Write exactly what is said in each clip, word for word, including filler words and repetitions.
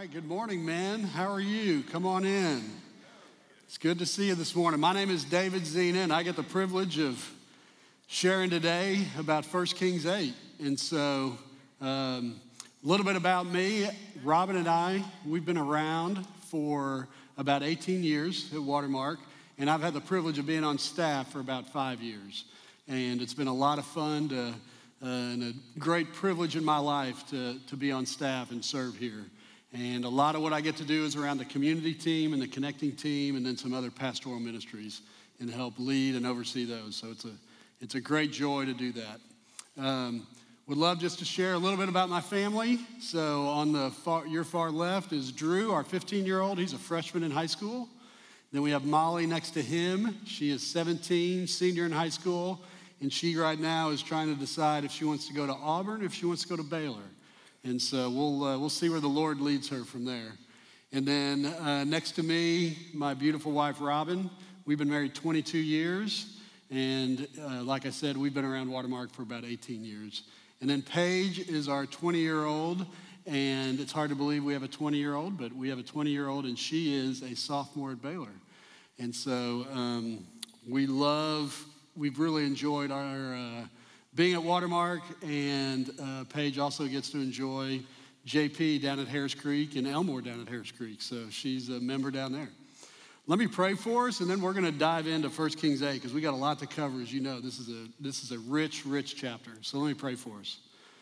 right, good morning, man. How are you? Come on in. It's good to see you this morning. My name is David Zena, and I get the privilege of sharing today about First Kings eight. And so, um, a little bit about me. Robin and I, we've been around for about eighteen years at Watermark, and I've had the privilege of being on staff for about five years. And it's been a lot of fun to, uh, and a great privilege in my life to, to be on staff and serve here. And a lot of what I get to do is around the community team and the connecting team and then some other pastoral ministries and help lead and oversee those. So it's a it's a great joy to do that. Um, would love just to share a little bit about my family. So on the far, your far left is Drew, our fifteen-year-old. He's a freshman in high school. Then we have Molly next to him. She is seventeen, senior in high school. And she right now is trying to decide if she wants to go to Auburn or if she wants to go to Baylor. And so we'll uh, we'll see where the Lord leads her from there. And then uh, next to me, my beautiful wife, Robin. We've been married twenty-two years. And uh, like I said, we've been around Watermark for about eighteen years. And then Paige is our twenty-year-old. And it's hard to believe we have a twenty-year-old, but we have a twenty-year-old, and she is a sophomore at Baylor. And so um, we love, we've really enjoyed our uh, being at Watermark, and uh, Paige also gets to enjoy J P down at Harris Creek and Elmore down at Harris Creek. So she's a member down there. Let me pray for us, and then we're going to dive into First Kings eight because we got a lot to cover. As you know, this is a this is a rich, rich chapter. So let me pray for us.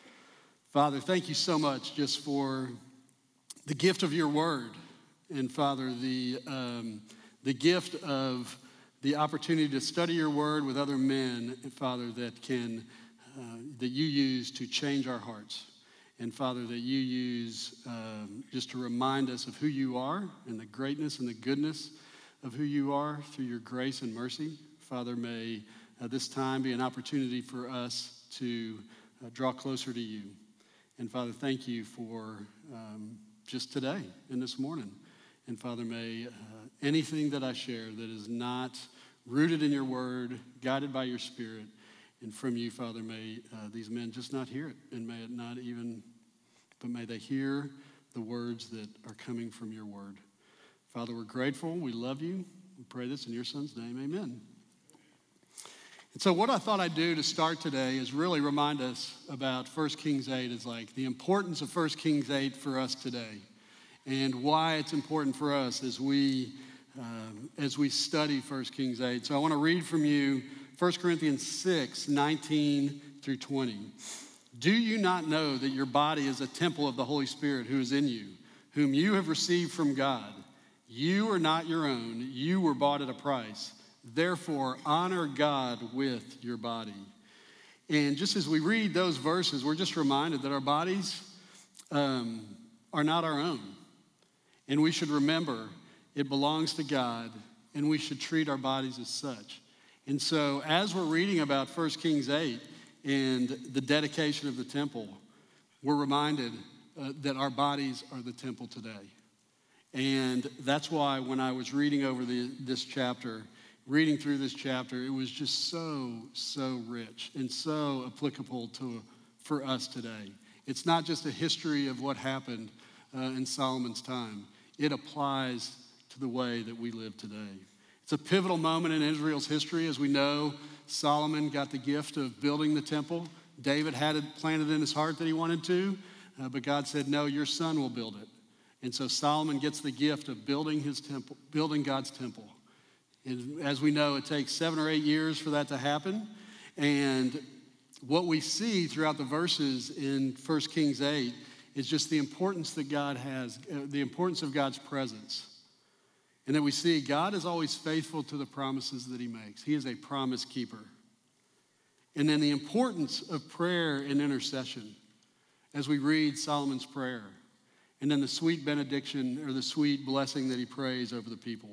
Father, thank you so much just for the gift of your word, and Father, the um, the gift of the opportunity to study your word with other men, Father, that can uh, that you use to change our hearts, and Father, that you use um, just to remind us of who you are and the greatness and the goodness of who you are through your grace and mercy. Father, may uh, this time be an opportunity for us to uh, draw closer to you. And Father, thank you for um, just today and this morning. And Father, may uh, anything that I share that is not rooted in your word, guided by your spirit, and from you, Father, may uh, these men just not hear it, and may it not even, but may they hear the words that are coming from your word. Father, we're grateful. We love you. We pray this in your son's name. Amen. And so what I thought I'd do to start today is really remind us about First Kings eight, is like the importance of First Kings eight for us today, and why it's important for us as we um, as we study First Kings eight. So I want to read from you First Corinthians six, nineteen through twenty. Do you not know that your body is a temple of the Holy Spirit who is in you, whom you have received from God? You are not your own. You were bought at a price. Therefore, honor God with your body. And just as we read those verses, we're just reminded that our bodies um, are not our own. And we should remember it belongs to God, and we should treat our bodies as such. And so as we're reading about First Kings eight and the dedication of the temple, we're reminded uh, that our bodies are the temple today. And that's why when I was reading over the, this chapter, reading through this chapter, it was just so, so rich and so applicable to for us today. It's not just a history of what happened uh, in Solomon's time. It applies to the way that we live today. It's a pivotal moment in Israel's history. As we know, Solomon got the gift of building the temple. David had it planted in his heart that he wanted to, uh, but God said, no, your son will build it. And so Solomon gets the gift of building his temple, building God's temple. And as we know, it takes seven or eight years for that to happen. And what we see throughout the verses in First Kings eight is just the importance that God has, uh, the importance of God's presence. And that we see God is always faithful to the promises that he makes. He is a promise keeper. And then the importance of prayer and intercession as we read Solomon's prayer. And then the sweet benediction or the sweet blessing that he prays over the people.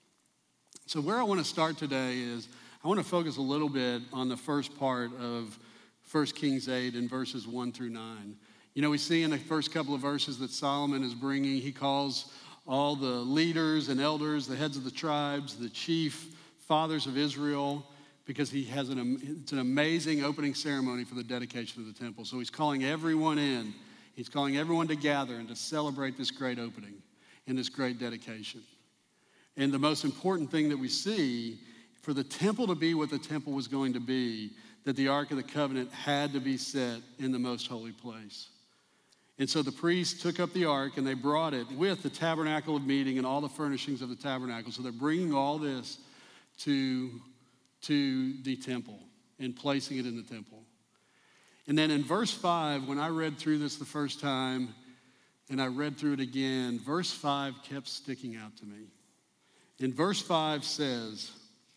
So where I want to start today is I want to focus a little bit on the first part of First Kings eight in verses one through nine. You know, we see in the first couple of verses that Solomon is bringing, he calls all the leaders and elders, the heads of the tribes, the chief fathers of Israel, because he has an, it's an amazing opening ceremony for the dedication of the temple. So he's calling everyone in. He's calling everyone to gather and to celebrate this great opening and this great dedication. And the most important thing that we see, for the temple to be what the temple was going to be, that the Ark of the Covenant had to be set in the most holy place. And so the priests took up the ark and they brought it with the tabernacle of meeting and all the furnishings of the tabernacle. So they're bringing all this to, to the temple and placing it in the temple. And then in verse five, when I read through this the first time and I read through it again, verse five kept sticking out to me. And verse five says,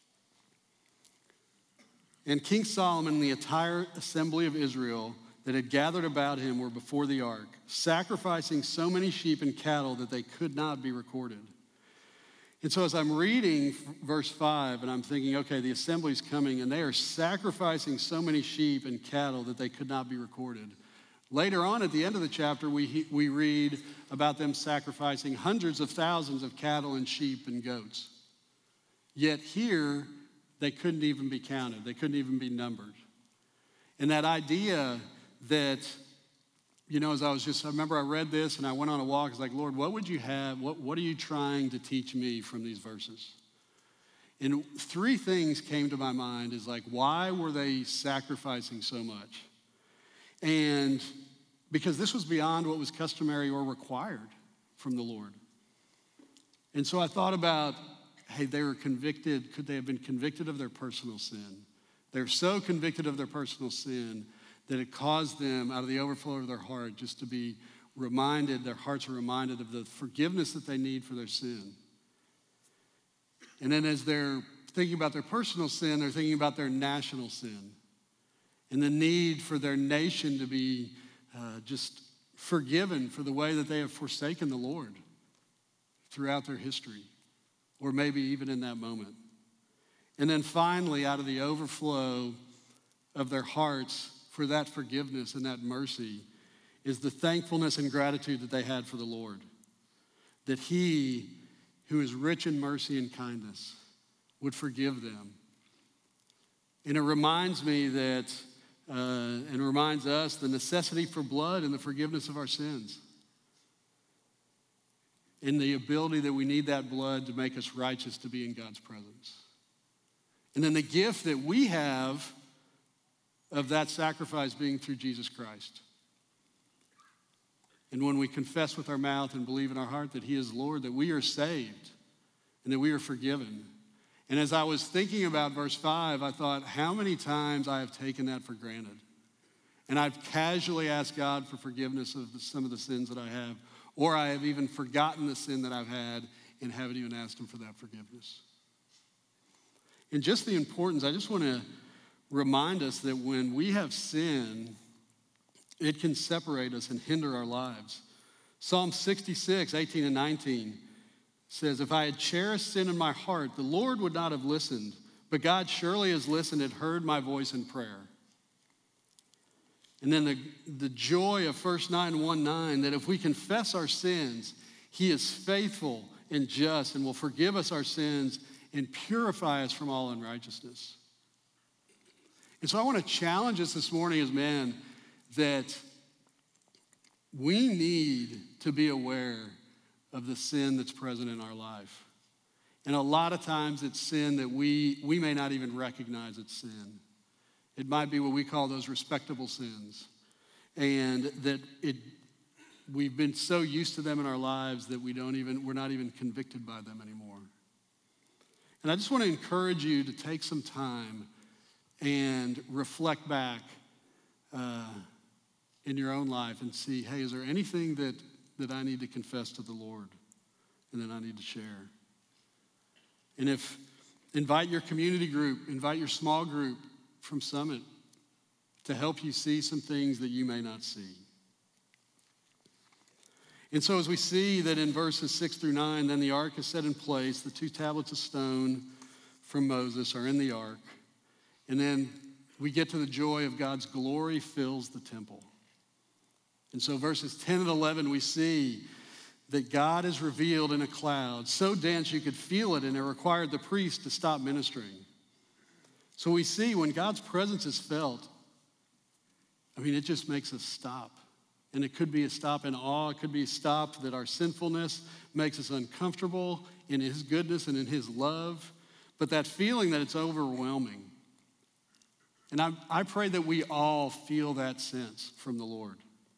"And King Solomon and the entire assembly of Israel that had gathered about him were before the ark, sacrificing so many sheep and cattle that they could not be recorded." And so as I'm reading verse five and I'm thinking, okay, the assembly's coming and they are sacrificing so many sheep and cattle that they could not be recorded. Later on at the end of the chapter, we, we read about them sacrificing hundreds of thousands of cattle and sheep and goats. Yet here, they couldn't even be counted. They couldn't even be numbered. And that idea that, you know, as I was just, I remember I read this and I went on a walk. I was like, Lord, what would you have? What, what are you trying to teach me from these verses? And three things came to my mind is like, why were they sacrificing so much? And because this was beyond what was customary or required from the Lord. And so I thought about, hey, they were convicted. Could they have been convicted of their personal sin? They're so convicted of their personal sin that it caused them, out of the overflow of their heart, just to be reminded, their hearts are reminded of the forgiveness that they need for their sin. And then as they're thinking about their personal sin, they're thinking about their national sin and the need for their nation to be uh, just forgiven for the way that they have forsaken the Lord throughout their history, or maybe even in that moment. And then finally, out of the overflow of their hearts for that forgiveness and that mercy is the thankfulness and gratitude that they had for the Lord. That he, who is rich in mercy and kindness, would forgive them. And it reminds me that, uh, and reminds us the necessity for blood and the forgiveness of our sins. And the ability that we need that blood to make us righteous to be in God's presence. And then the gift that we have of that sacrifice being through Jesus Christ. And when we confess with our mouth and believe in our heart that he is Lord, that we are saved and that we are forgiven. And as I was thinking about verse five, I thought, how many times I have taken that for granted. And I've casually asked God for forgiveness of some of the sins that I have, or I have even forgotten the sin that I've had and haven't even asked him for that forgiveness. And just the importance, I just want to remind us that when we have sin, it can separate us and hinder our lives. Psalm sixty-six, eighteen and nineteen says, "If I had cherished sin in my heart, the Lord would not have listened, but God surely has listened and heard my voice in prayer." And then the, the joy of First nine one nine, that if we confess our sins, he is faithful and just and will forgive us our sins and purify us from all unrighteousness. And so I want to challenge us this morning as men that we need to be aware of the sin that's present in our life. And a lot of times it's sin that we, we may not even recognize it's sin. It might be what we call those respectable sins. And that it we've been so used to them in our lives that we don't even, we're not even convicted by them anymore. And I just want to encourage you to take some time and reflect back uh, in your own life and see, hey, is there anything that, that I need to confess to the Lord and that I need to share? And if, invite your community group, invite your small group from Summit to help you see some things that you may not see. And so as we see that in verses six through nine, then the ark is set in place, the two tablets of stone from Moses are in the ark. And then we get to the joy of God's glory fills the temple. And so verses ten and eleven, we see that God is revealed in a cloud, so dense you could feel it, and it required the priest to stop ministering. So we see when God's presence is felt, I mean, it just makes us stop And it could be a stop in awe. It could be a stop that our sinfulness makes us uncomfortable in his goodness and in his love. But that feeling that it's overwhelming. And I, I pray that we all feel that sense from the Lord.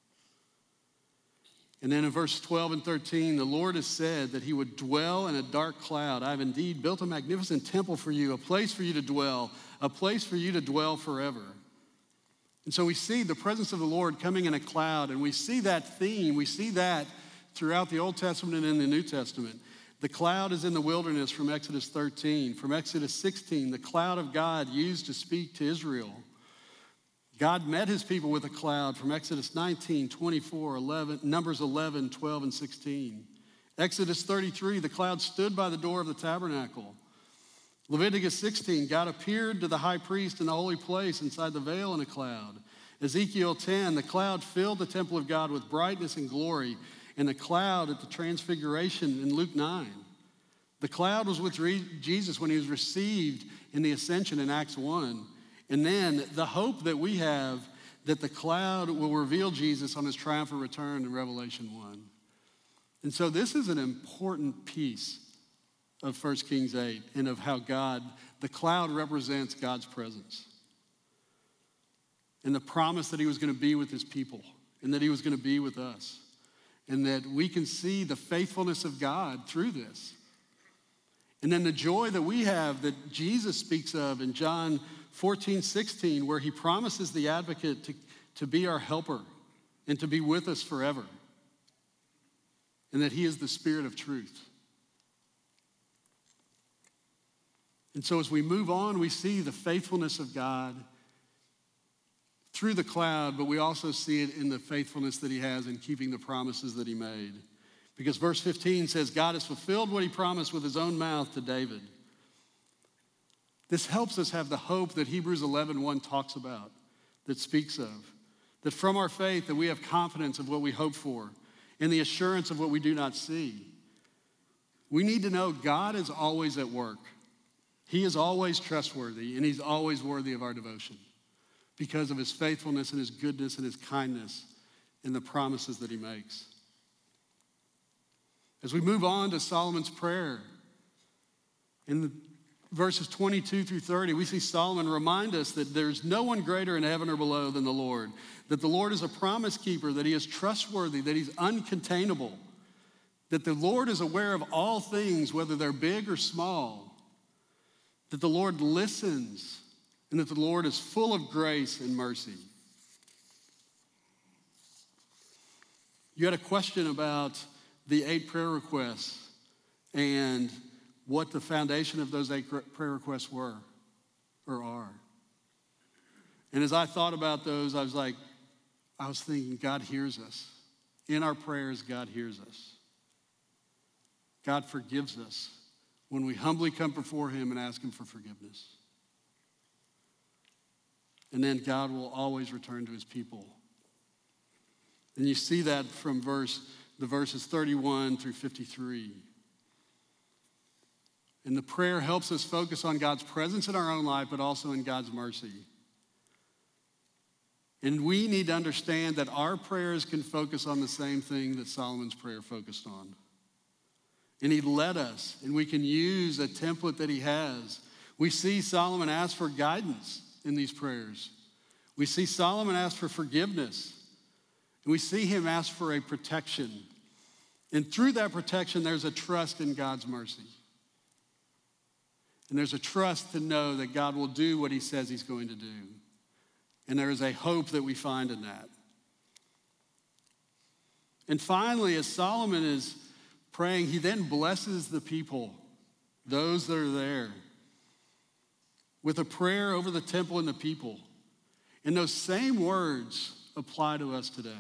And then in verse twelve and thirteen, the Lord has said that he would dwell in a dark cloud. I have indeed built a magnificent temple for you, a place for you to dwell, a place for you to dwell forever. And so we see the presence of the Lord coming in a cloud, and we see that theme, we see that throughout the Old Testament and in the New Testament. The cloud is in the wilderness from Exodus thirteen. From Exodus sixteen, the cloud of God used to speak to Israel. God met his people with a cloud from Exodus nineteen, twenty-four, eleven, Numbers eleven, twelve, and sixteen. Exodus thirty-three, the cloud stood by the door of the tabernacle. Leviticus sixteen, God appeared to the high priest in the holy place inside the veil in a cloud. Ezekiel ten, the cloud filled the temple of God with brightness and glory, and the cloud at the transfiguration in Luke nine. The cloud was with Jesus when he was received in the ascension in Acts one. And then the hope that we have that the cloud will reveal Jesus on his triumphant return in Revelation one. And so this is an important piece of First Kings eight and of how God, the cloud represents God's presence. And the promise that he was going to be with his people and that he was going to be with us. And that we can see the faithfulness of God through this. And then the joy that we have that Jesus speaks of in John fourteen, sixteen, where he promises the advocate to, to be our helper and to be with us forever. And that he is the Spirit of truth. And so as we move on, we see the faithfulness of God through the cloud, but we also see it in the faithfulness that he has in keeping the promises that he made. Because verse fifteen says, God has fulfilled what he promised with his own mouth to David. This helps us have the hope that Hebrews eleven one talks about, that speaks of. That from our faith that we have confidence of what we hope for and the assurance of what we do not see. We need to know God is always at work. He is always trustworthy, and he's always worthy of our devotion because of his faithfulness and his goodness and his kindness and the promises that he makes. As we move on to Solomon's prayer, in the verses twenty-two through thirty, we see Solomon remind us that there's no one greater in heaven or below than the Lord, that the Lord is a promise keeper, that he is trustworthy, that he's uncontainable, that the Lord is aware of all things, whether they're big or small, that the Lord listens, and that the Lord is full of grace and mercy. You had a question about the eight prayer requests and what the foundation of those eight prayer requests were or are. And as I thought about those, I was like, I was thinking, God hears us. In our prayers, God hears us. God forgives us when we humbly come before him and ask him for forgiveness. And then God will always return to his people. And you see that from verse the verses thirty-one through fifty-three. And the prayer helps us focus on God's presence in our own life, but also in God's mercy. And we need to understand that our prayers can focus on the same thing that Solomon's prayer focused on. And he led us, and we can use a template that he has. We see Solomon ask for guidance in these prayers. We see Solomon ask for forgiveness. And we see him ask for a protection. And through that protection, there's a trust in God's mercy. And there's a trust to know that God will do what he says he's going to do. And there is a hope that we find in that. And finally, as Solomon is praying, he then blesses the people, those that are there, with a prayer over the temple and the people. And those same words apply to us today.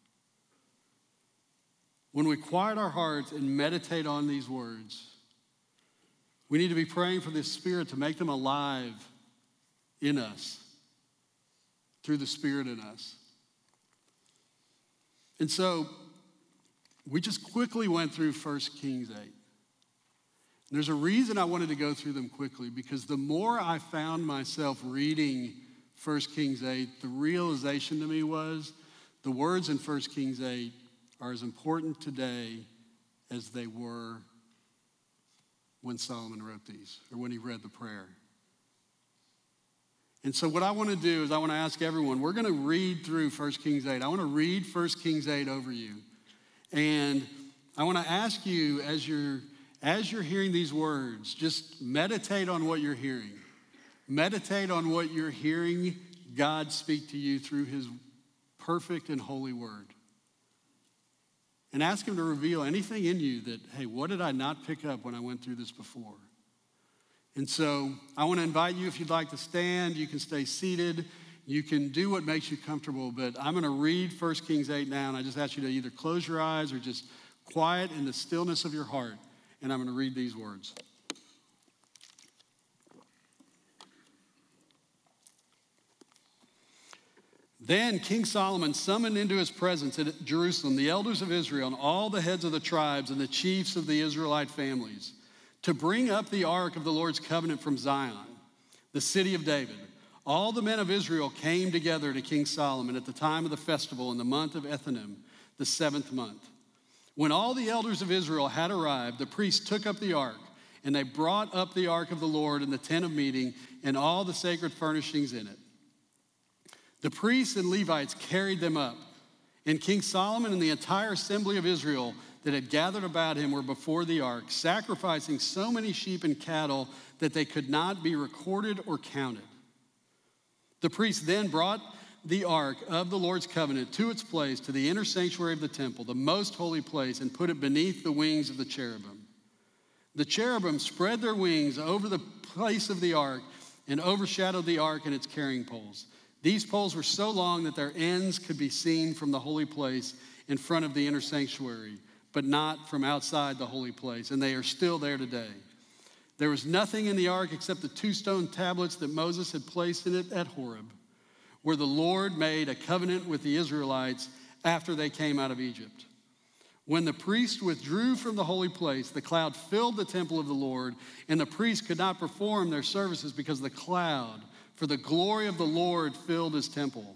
When we quiet our hearts and meditate on these words, we need to be praying for the Spirit to make them alive in us, through the Spirit in us. And so, we just quickly went through First Kings eight. And there's a reason I wanted to go through them quickly, because the more I found myself reading First Kings eight, the realization to me was the words in First Kings eight are as important today as they were when Solomon wrote these, or when he read the prayer. And so what I want to do is I want to ask everyone, we're going to read through First Kings eight. I want to read First Kings eight over you. And I want to ask you, as you're, as you're hearing these words, just meditate on what you're hearing. Meditate on what you're hearing God speak to you through his perfect and holy word. And ask him to reveal anything in you that, hey, what did I not pick up when I went through this before? And so I want to invite you, if you'd like to stand, you can stay seated. You can do what makes you comfortable, but I'm going to read First Kings eight now, and I just ask you to either close your eyes or just quiet in the stillness of your heart, and I'm going to read these words. Then King Solomon summoned into his presence at Jerusalem the elders of Israel and all the heads of the tribes and the chiefs of the Israelite families to bring up the ark of the Lord's covenant from Zion, the city of David. All the men of Israel came together to King Solomon at the time of the festival in the month of Ethanim, the seventh month. When all the elders of Israel had arrived, the priests took up the ark, and they brought up the ark of the Lord in the tent of meeting and all the sacred furnishings in it. The priests and Levites carried them up, and King Solomon and the entire assembly of Israel that had gathered about him were before the ark, sacrificing so many sheep and cattle that they could not be recorded or counted. The priests then brought the ark of the Lord's covenant to its place, to the inner sanctuary of the temple, the most holy place, and put it beneath the wings of the cherubim. The cherubim spread their wings over the place of the ark and overshadowed the ark and its carrying poles. These poles were so long that their ends could be seen from the holy place in front of the inner sanctuary, but not from outside the holy place, and they are still there today. There was nothing in the ark except the two stone tablets that Moses had placed in it at Horeb, where the Lord made a covenant with the Israelites after they came out of Egypt. When the priest withdrew from the holy place, the cloud filled the temple of the Lord, and the priests could not perform their services because of the cloud, for the glory of the Lord filled his temple.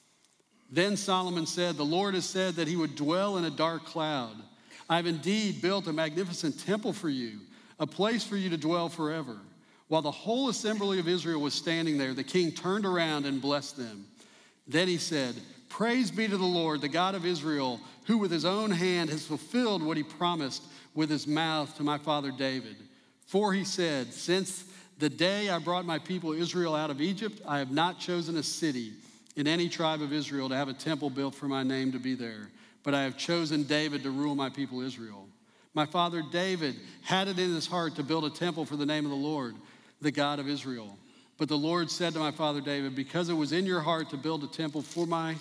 Then Solomon said, "The Lord has said that he would dwell in a dark cloud. I have indeed built a magnificent temple for you, a place for you to dwell forever." While the whole assembly of Israel was standing there, the king turned around and blessed them. Then he said, "Praise be to the Lord, the God of Israel, who with his own hand has fulfilled what he promised with his mouth to my father David. For he said, since the day I brought my people Israel out of Egypt, I have not chosen a city in any tribe of Israel to have a temple built for my name to be there, but I have chosen David to rule my people Israel. My father David had it in his heart to build a temple for the name of the Lord, the God of Israel. But the Lord said to my father David, because it was in your heart to build a temple for my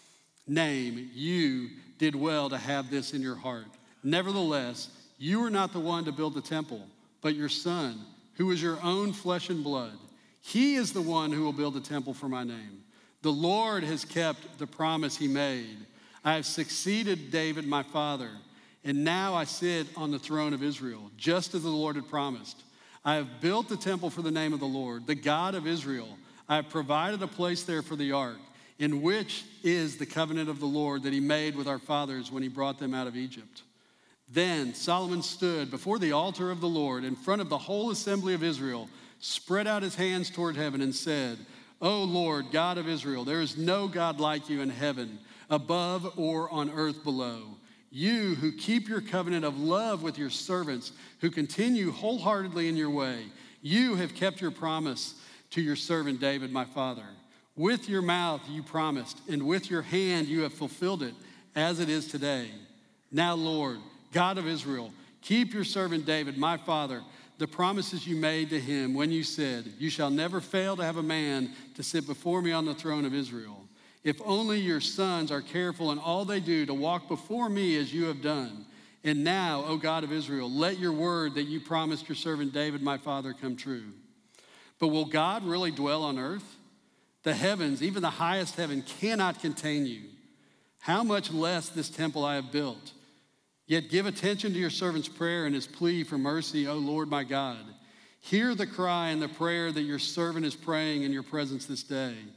name, you did well to have this in your heart. Nevertheless, you are not the one to build the temple, but your son, who is your own flesh and blood. He is the one who will build a temple for my name. The Lord has kept the promise he made. I have succeeded David, my father, and now I sit on the throne of Israel, just as the Lord had promised. I have built the temple for the name of the Lord, the God of Israel. I have provided a place there for the ark, in which is the covenant of the Lord that he made with our fathers when he brought them out of Egypt. Then Solomon stood before the altar of the Lord in front of the whole assembly of Israel, spread out his hands toward heaven and said, O Lord, God of Israel, there is no God like you in heaven, above or on earth below. You who keep your covenant of love with your servants, who continue wholeheartedly in your way, you have kept your promise to your servant David, my father. With your mouth you promised, and with your hand you have fulfilled it, as it is today. Now, Lord, God of Israel, keep your servant David, my father, the promises you made to him when you said, you shall never fail to have a man to sit before me on the throne of Israel. If only your sons are careful in all they do to walk before me as you have done. And now, O God of Israel, let your word that you promised your servant David, my father, come true. But will God really dwell on earth? The heavens, even the highest heaven, cannot contain you. How much less this temple I have built? Yet give attention to your servant's prayer and his plea for mercy, O Lord my God. Hear the cry and the prayer that your servant is praying in your presence this day.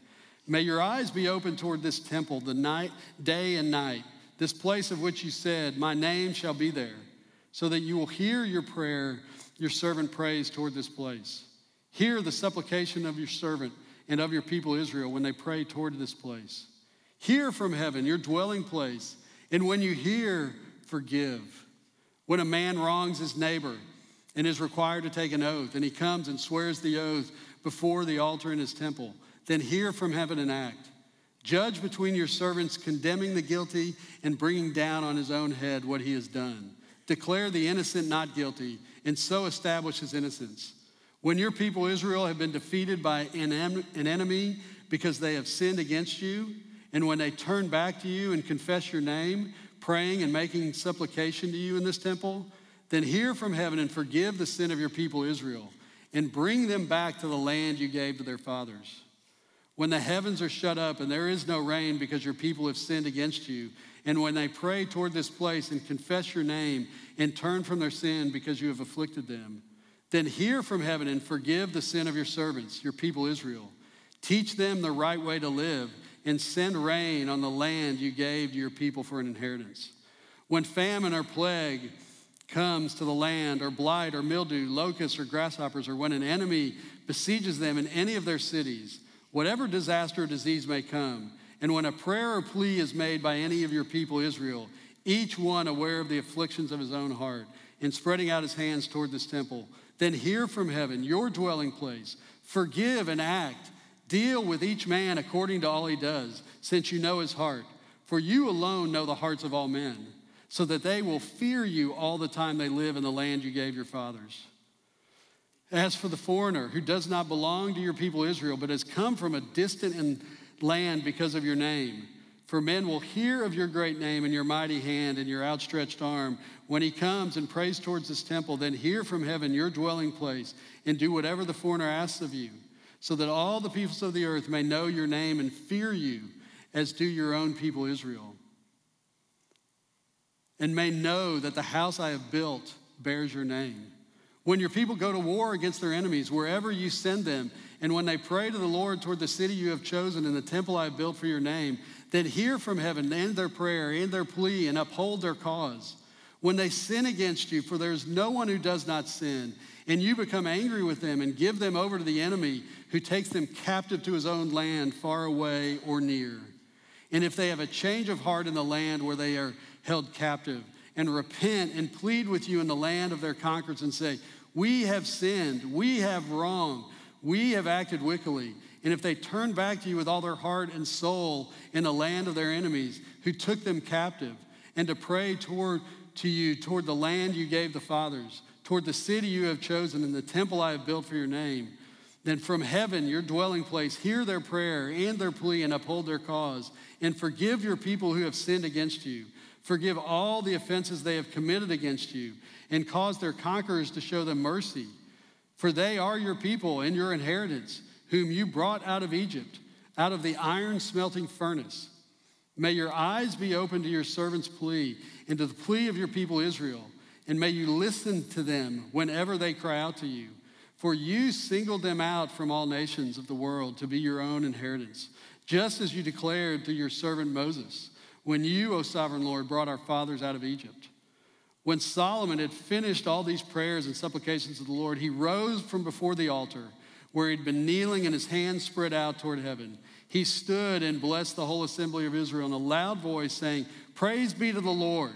May your eyes be open toward this temple the night, day and night, this place of which you said, my name shall be there, so that you will hear your prayer, your servant prays toward this place. Hear the supplication of your servant and of your people Israel when they pray toward this place. Hear from heaven, your dwelling place, and when you hear, forgive. When a man wrongs his neighbor and is required to take an oath, and he comes and swears the oath before the altar in his temple, then hear from heaven and act. Judge between your servants, condemning the guilty and bringing down on his own head what he has done. Declare the innocent not guilty, and so establish his innocence. When your people Israel have been defeated by an enemy because they have sinned against you, and when they turn back to you and confess your name, praying and making supplication to you in this temple, then hear from heaven and forgive the sin of your people Israel, and bring them back to the land you gave to their fathers. When the heavens are shut up and there is no rain because your people have sinned against you, and when they pray toward this place and confess your name and turn from their sin because you have afflicted them, then hear from heaven and forgive the sin of your servants, your people Israel. Teach them the right way to live, and send rain on the land you gave to your people for an inheritance. When famine or plague comes to the land, or blight or mildew, locusts or grasshoppers, or when an enemy besieges them in any of their cities, whatever disaster or disease may come, and when a prayer or plea is made by any of your people Israel, each one aware of the afflictions of his own heart, and spreading out his hands toward this temple, then hear from heaven, your dwelling place, forgive and act. Deal with each man according to all he does, since you know his heart. For you alone know the hearts of all men, so that they will fear you all the time they live in the land you gave your fathers. As for the foreigner who does not belong to your people Israel, but has come from a distant land because of your name, for men will hear of your great name and your mighty hand and your outstretched arm. When he comes and prays towards this temple, then hear from heaven your dwelling place, and do whatever the foreigner asks of you, so that all the peoples of the earth may know your name and fear you, as do your own people Israel, and may know that the house I have built bears your name. When your people go to war against their enemies, wherever you send them, and when they pray to the Lord toward the city you have chosen and the temple I have built for your name, then hear from heaven and their prayer and their plea, and uphold their cause. When they sin against you, for there is no one who does not sin, and you become angry with them and give them over to the enemy, who takes them captive to his own land, far away or near. And if they have a change of heart in the land where they are held captive, and repent and plead with you in the land of their conquerors, and say, we have sinned, we have wronged, we have acted wickedly. And if they turn back to you with all their heart and soul in the land of their enemies, who took them captive, and to pray toward to you toward the land you gave the fathers, toward the city you have chosen and the temple I have built for your name, then from heaven, your dwelling place, hear their prayer and their plea, and uphold their cause, and forgive your people who have sinned against you. Forgive all the offenses they have committed against you, and cause their conquerors to show them mercy. For they are your people and your inheritance, whom you brought out of Egypt, out of the iron smelting furnace. May your eyes be open to your servant's plea, and to the plea of your people Israel, and may you listen to them whenever they cry out to you. For you singled them out from all nations of the world to be your own inheritance, just as you declared through your servant Moses, when you, O sovereign Lord, brought our fathers out of Egypt. When Solomon had finished all these prayers and supplications of the Lord, he rose from before the altar, where he'd been kneeling and his hands spread out toward heaven. He stood and blessed the whole assembly of Israel in a loud voice, saying, praise be to the Lord,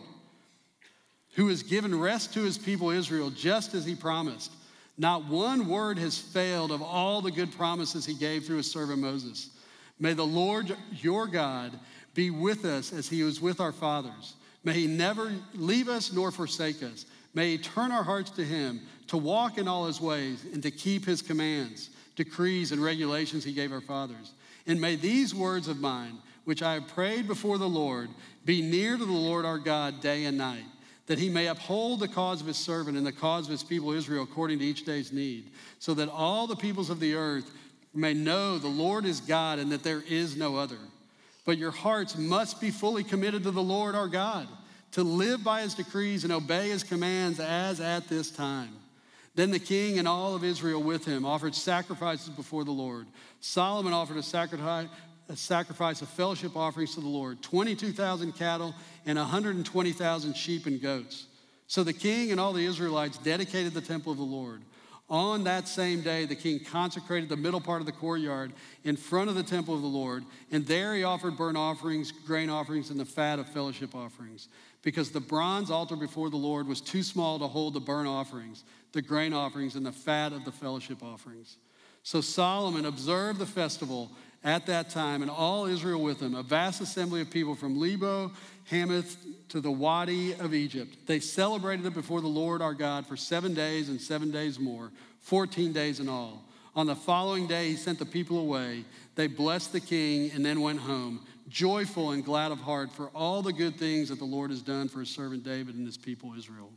who has given rest to his people Israel, just as he promised. Not one word has failed of all the good promises he gave through his servant Moses. May the Lord your God be with us as he was with our fathers. May he never leave us nor forsake us. May he turn our hearts to him, to walk in all his ways, and to keep his commands, decrees, and regulations he gave our fathers. And may these words of mine, which I have prayed before the Lord, be near to the Lord our God day and night, that he may uphold the cause of his servant and the cause of his people Israel according to each day's need, so that all the peoples of the earth may know the Lord is God and that there is no other. But your hearts must be fully committed to the Lord our God, to live by his decrees and obey his commands as at this time. Then the king and all of Israel with him offered sacrifices before the Lord. Solomon offered a sacrifice a sacrifice of fellowship offerings to the Lord, twenty-two thousand cattle and one hundred twenty thousand sheep and goats. So the king and all the Israelites dedicated the temple of the Lord. On that same day, the king consecrated the middle part of the courtyard in front of the temple of the Lord, and there he offered burnt offerings, grain offerings, and the fat of fellowship offerings, because the bronze altar before the Lord was too small to hold the burnt offerings, the grain offerings, and the fat of the fellowship offerings. So Solomon observed the festival at that time, and all Israel with him, a vast assembly of people from Lebo, Hamath, to the Wadi of Egypt. They celebrated it before the Lord our God for seven days and seven days more, fourteen days in all. On the following day, he sent the people away. They blessed the king and then went home, joyful and glad of heart for all the good things that the Lord has done for his servant David and his people Israel.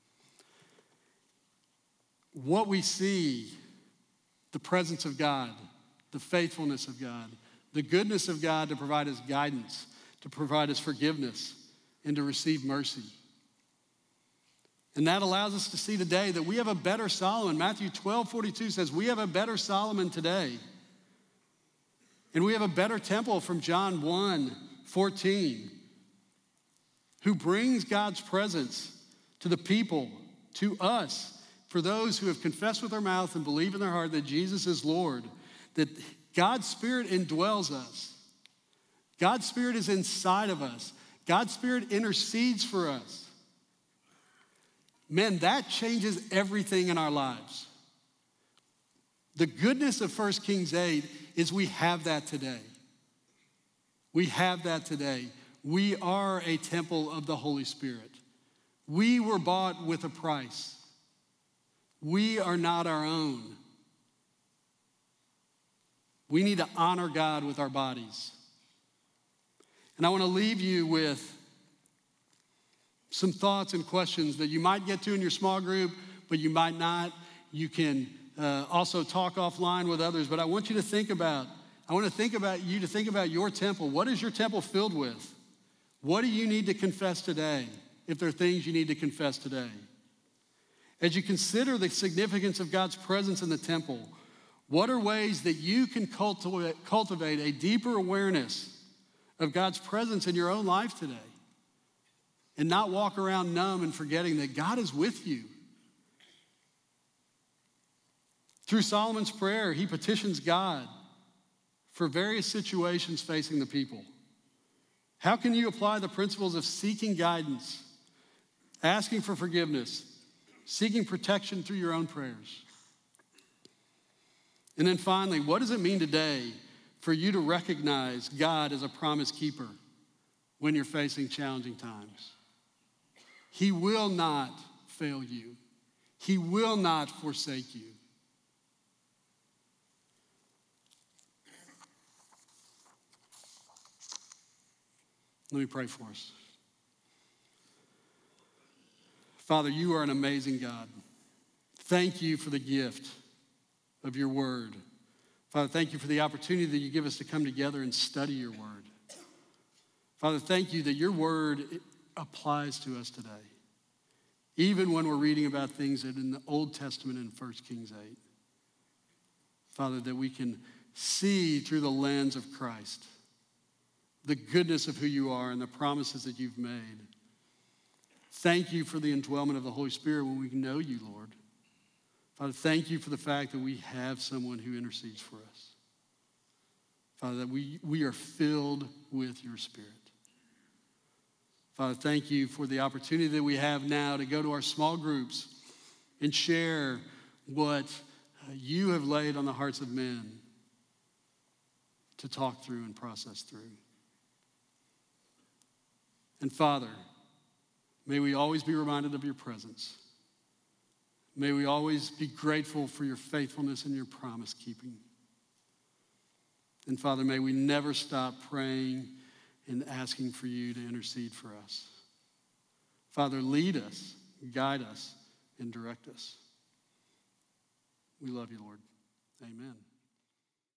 What we see, the presence of God, the faithfulness of God, the goodness of God to provide us guidance, to provide us forgiveness, and to receive mercy. And that allows us to see today that we have a better Solomon. Matthew twelve forty-two says, we have a better Solomon today. And we have a better temple from John one fourteen, who brings God's presence to the people, to us, for those who have confessed with their mouth and believe in their heart that Jesus is Lord, that God's Spirit indwells us. God's Spirit is inside of us. God's Spirit intercedes for us. Man, that changes everything in our lives. The goodness of First Kings eight is we have that today. We have that today. We are a temple of the Holy Spirit. We were bought with a price. We are not our own. We need to honor God with our bodies. And I want to leave you with some thoughts and questions that you might get to in your small group, but you might not. You can uh, also talk offline with others, but I want you to think about, I want to think about you to think about your temple. What is your temple filled with? What do you need to confess today, if there are things you need to confess today? As you consider the significance of God's presence in the temple, what are ways that you can cultivate, cultivate a deeper awareness of God's presence in your own life today, and not walk around numb and forgetting that God is with you? Through Solomon's prayer, he petitions God for various situations facing the people. How can you apply the principles of seeking guidance, asking for forgiveness, seeking protection through your own prayers? And then finally, what does it mean today for you to recognize God as a promise keeper when you're facing challenging times? He will not fail you. He will not forsake you. Let me pray for us. Father, you are an amazing God. Thank you for the gift of your word. Father, thank you for the opportunity that you give us to come together and study your word. Father, thank you that your word applies to us today, even when we're reading about things that in the Old Testament in First Kings eight. Father, that we can see through the lens of Christ the goodness of who you are and the promises that you've made. Thank you for the indwellment of the Holy Spirit when we know you, Lord. Father, thank you for the fact that we have someone who intercedes for us. Father, that we, we are filled with your Spirit. Father, thank you for the opportunity that we have now to go to our small groups and share what you have laid on the hearts of men to talk through and process through. And Father, may we always be reminded of your presence. May we always be grateful for your faithfulness and your promise keeping. And Father, may we never stop praying and asking for you to intercede for us. Father, lead us, guide us, and direct us. We love you, Lord. Amen.